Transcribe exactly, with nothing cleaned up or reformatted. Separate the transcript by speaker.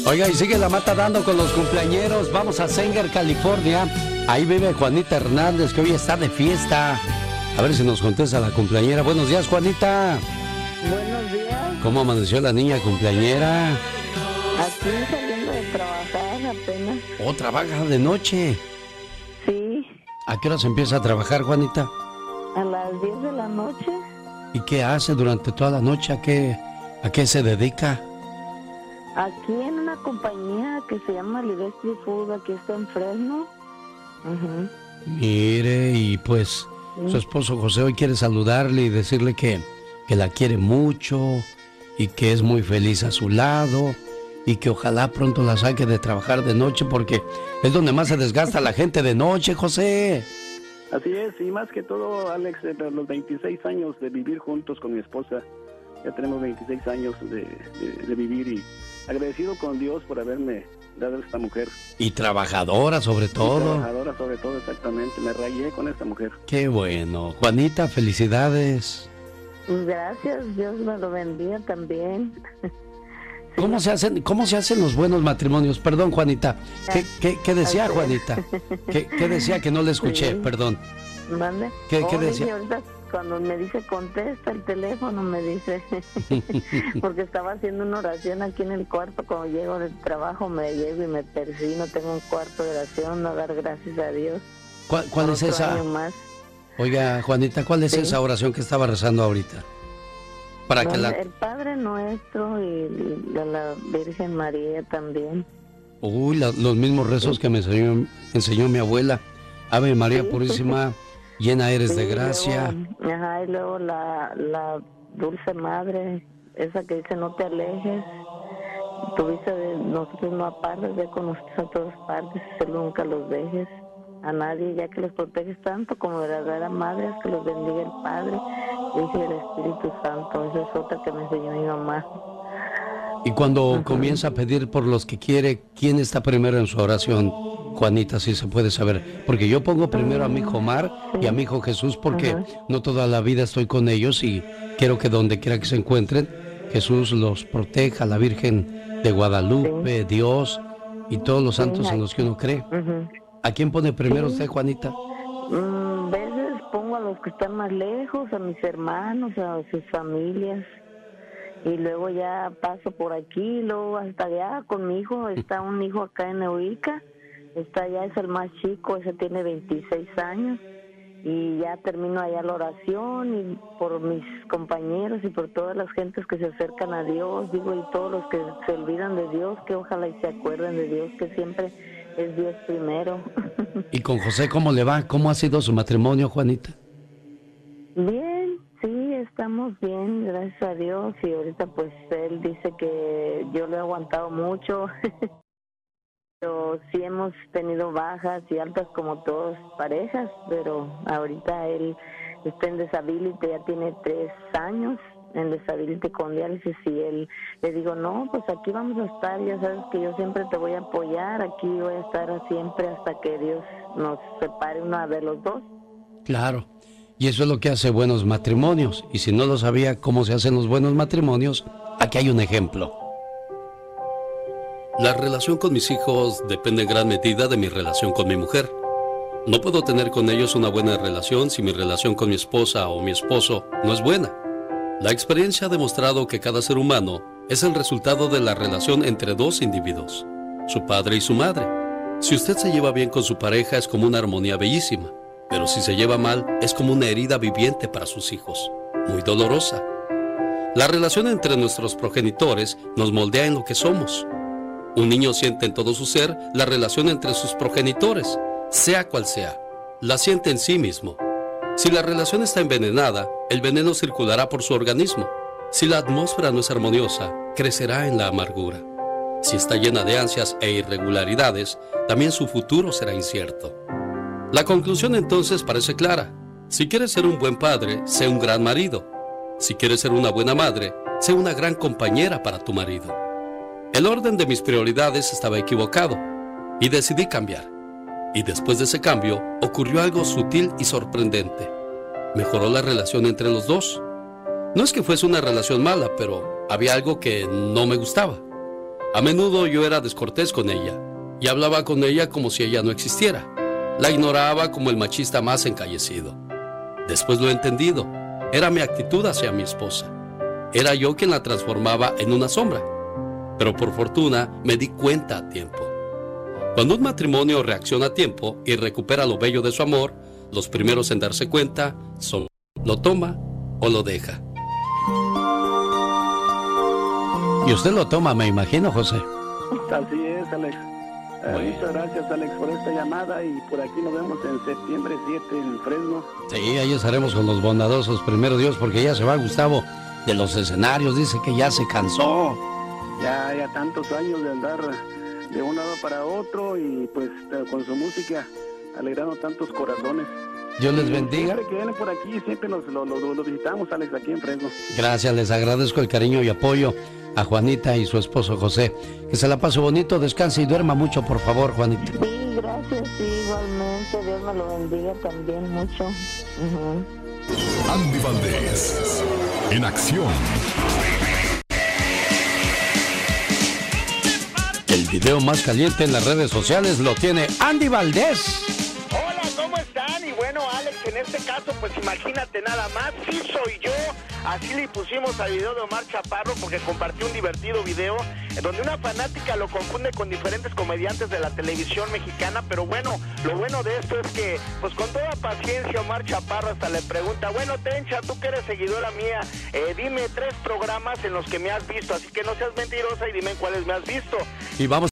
Speaker 1: Oiga, y sigue la mata dando con los cumpleañeros. Vamos a Sanger, California. Ahí vive Juanita Hernández, que hoy está de fiesta. A ver si nos contesta la cumpleañera. Buenos días, Juanita.
Speaker 2: Buenos días.
Speaker 1: ¿Cómo amaneció la niña cumpleañera?
Speaker 2: Aquí saliendo de trabajar apenas.
Speaker 1: ¿Oh, trabaja de noche?
Speaker 2: Sí.
Speaker 1: ¿A qué hora se empieza a trabajar, Juanita?
Speaker 2: A las diez de la noche.
Speaker 1: ¿Y qué hace durante toda la noche? ¿A qué, a qué se dedica?
Speaker 2: Aquí en una compañía que se llama Libestri Food, aquí está en Fresno. Uh-huh.
Speaker 1: Mire, y pues sí. Su esposo José hoy quiere saludarle y decirle que, que la quiere mucho y que es muy feliz a su lado y que ojalá pronto la saque de trabajar de noche porque es donde más se desgasta la gente de noche, José.
Speaker 3: Así es, y más que todo, Alex, de los veintiséis años de vivir juntos con mi esposa, ya tenemos veintiséis años de, de, de vivir y agradecido con Dios por haberme dado esta mujer.
Speaker 1: Y trabajadora sobre todo.
Speaker 3: Y trabajadora sobre todo, exactamente, me rayé con esta mujer.
Speaker 1: Qué bueno. Juanita, felicidades.
Speaker 2: Gracias, Dios me lo bendiga también.
Speaker 1: ¿Cómo se hacen, cómo se hacen los buenos matrimonios? Perdón, Juanita. ¿Qué, qué, qué decía, Juanita? ¿Qué, qué decía que no le escuché? Sí. Perdón.
Speaker 2: ¿Mande?
Speaker 1: ¿Qué,
Speaker 2: oh,
Speaker 1: qué decía?
Speaker 2: Ahorita cuando me dice contesta el teléfono, me dice, porque estaba haciendo una oración aquí en el cuarto, cuando llego del trabajo me llego y me persino, tengo un cuarto de oración, a dar gracias a Dios.
Speaker 1: ¿Cuál, cuál es esa?
Speaker 2: Más.
Speaker 1: Oiga, Juanita, ¿cuál es sí. esa oración que estaba rezando ahorita? Para
Speaker 2: no,
Speaker 1: que la...
Speaker 2: El Padre Nuestro y la, la Virgen María también.
Speaker 1: Uy, la, los mismos rezos sí. que me enseñó, enseñó mi abuela. Ave María sí. Purísima, llena eres sí, de gracia.
Speaker 2: Luego, ajá, y luego la, la Dulce Madre, esa que dice no te alejes, tuviste de nosotros no apartes, ve con nosotros a todas partes, solo nunca los dejes a nadie, ya que los proteges tanto como verdadera madre, es que los bendiga el Padre, Hijo y el Espíritu Santo. Esa es otra que me enseñó mi mamá.
Speaker 1: Y cuando uh-huh. comienza a pedir por los que quiere, ¿quién está primero en su oración, Juanita, si se puede saber? Porque yo pongo primero a mi hijo Omar sí. y a mi hijo Jesús porque uh-huh. no toda la vida estoy con ellos y quiero que donde quiera que se encuentren, Jesús los proteja, la Virgen de Guadalupe, sí. Dios y todos los santos sí. en los que uno cree. Uh-huh. ¿A quién pone primero sí. usted, Juanita?
Speaker 2: A veces pongo a los que están más lejos, a mis hermanos, a sus familias. Y luego ya paso por aquí, luego hasta allá con mi hijo. Está un hijo acá en Neuica. Está allá, es el más chico, ese tiene veintiséis años. Y ya termino allá la oración y por mis compañeros y por todas las gentes que se acercan a Dios, digo, y todos los que se olvidan de Dios, que ojalá y se acuerden de Dios, que siempre es Dios primero.
Speaker 1: ¿Y con José cómo le va? ¿Cómo ha sido su matrimonio, Juanita?
Speaker 2: Bien, sí, estamos bien, gracias a Dios. Y ahorita pues él dice que yo lo he aguantado mucho. Pero sí hemos tenido bajas y altas como todas parejas, pero ahorita él está en disability, ya tiene tres años en disability con diálisis y él, le digo, no, pues aquí vamos a estar, ya sabes que yo siempre te voy a apoyar, aquí voy a estar siempre hasta que Dios nos separe una de los dos.
Speaker 1: Claro, y eso es lo que hace buenos matrimonios, y si no lo sabía cómo se hacen los buenos matrimonios, aquí hay un ejemplo.
Speaker 4: La relación con mis hijos depende en gran medida de mi relación con mi mujer. No puedo tener con ellos una buena relación si mi relación con mi esposa o mi esposo no es buena. La experiencia ha demostrado que cada ser humano es el resultado de la relación entre dos individuos, su padre y su madre. Si usted se lleva bien con su pareja es como una armonía bellísima, pero si se lleva mal es como una herida viviente para sus hijos, muy dolorosa. La relación entre nuestros progenitores nos moldea en lo que somos. Un niño siente en todo su ser la relación entre sus progenitores, sea cual sea, la siente en sí mismo. Si la relación está envenenada, el veneno circulará por su organismo. Si la atmósfera no es armoniosa, crecerá en la amargura. Si está llena de ansias e irregularidades, también su futuro será incierto. La conclusión entonces parece clara. Si quieres ser un buen padre, sé un gran marido. Si quieres ser una buena madre, sé una gran compañera para tu marido. El orden de mis prioridades estaba equivocado y decidí cambiar. Y después de ese cambio, ocurrió algo sutil y sorprendente. Mejoró la relación entre los dos. No es que fuese una relación mala, pero había algo que no me gustaba. A menudo yo era descortés con ella y hablaba con ella como si ella no existiera. La ignoraba como el machista más encallecido. Después lo he entendido. Era mi actitud hacia mi esposa. Era yo quien la transformaba en una sombra. Pero por fortuna me di cuenta a tiempo. Cuando un matrimonio reacciona a tiempo y recupera lo bello de su amor, los primeros en darse cuenta son: lo toma o lo deja.
Speaker 1: Y usted lo toma, me imagino, José.
Speaker 3: Así es, Alex.
Speaker 1: Bueno.
Speaker 3: Eh, muchas gracias, Alex, por esta llamada, y por aquí nos vemos en septiembre siete en Fresno.
Speaker 1: Sí, ahí estaremos con los bondadosos, primero Dios, porque ya se va Gustavo de los escenarios, dice que ya se cansó.
Speaker 3: Ya, ya tantos años de andar de un lado para otro y pues con su música alegrando tantos corazones.
Speaker 1: Dios les bendiga.
Speaker 3: Siempre que vienen por aquí, siempre nos lo, lo, lo visitamos, Alex, aquí en Fresno.
Speaker 1: Gracias, les agradezco el cariño y apoyo a Juanita y su esposo José. Que se la pase bonito, descanse y duerma mucho, por favor, Juanita.
Speaker 2: Sí, gracias, sí, igualmente. Dios me lo bendiga también mucho. Uh-huh.
Speaker 5: Andy Valdés, en acción.
Speaker 1: El video más caliente en las redes sociales lo tiene Andy Valdés.
Speaker 6: Hola, ¿cómo están? Y bueno, Alex, en este caso, pues imagínate nada más, sí soy yo. Así le pusimos al video de Omar Chaparro porque compartió un divertido video en donde una fanática lo confunde con diferentes comediantes de la televisión mexicana, pero bueno, lo bueno de esto es que, pues con toda paciencia, Omar Chaparro hasta le pregunta: bueno, Tencha, tú que eres seguidora mía, eh, dime tres programas en los que me has visto, así que no seas mentirosa y dime en cuáles me has visto.
Speaker 1: Y vamos